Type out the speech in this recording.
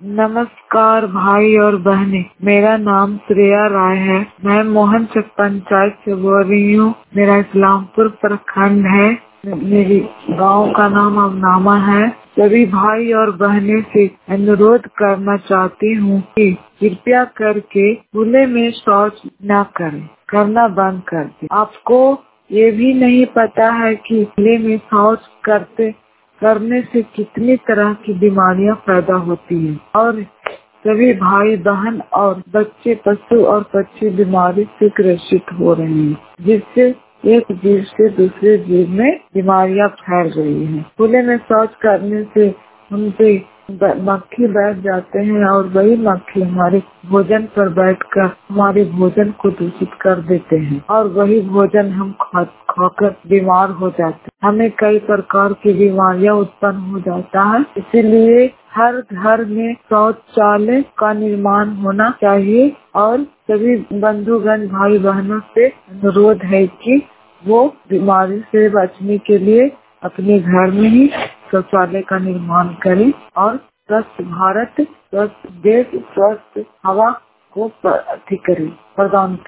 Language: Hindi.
नमस्कार भाई और बहनें, मेरा नाम श्रेया राय है। मैं मोहन चक पंचायत से बोल रही हूँ। मेरा इस्लामपुर प्रखंड है। मेरी गांव का नाम अमनामा है। सभी भाई और बहनें से अनुरोध करना चाहती हूँ कि कृपया करके खुले में शौच न करें, करना बंद कर दें। आपको ये भी नहीं पता है कि खुले में शौच करने से कितनी तरह की बीमारियां पैदा होती हैं और सभी भाई बहन और बच्चे पशु और पक्षी बीमारी से ग्रसित हो रहे हैं, जिससे एक जीव से दूसरे जीव में बीमारियां फैल रही हैं। खुले में शौच करने से उनपे मक्खी बैठ जाते हैं और वही मक्खी हमारे भोजन पर बैठकर हमारे भोजन को दूषित कर देते हैं और वही भोजन हम खाकर बीमार हो जाते हैं। हमें कई प्रकार की बीमारियां उत्पन्न हो जाता है। इसीलिए हर घर में शौचालय का निर्माण होना चाहिए और सभी बंधुगण भाई बहनों से अनुरोध है कि वो बीमारी से बचने के लिए अपने घर में ही शौचालय का निर्माण करें और स्वस्थ भारत, स्वस्थ देश, स्वस्थ हवा को प्रदान करें।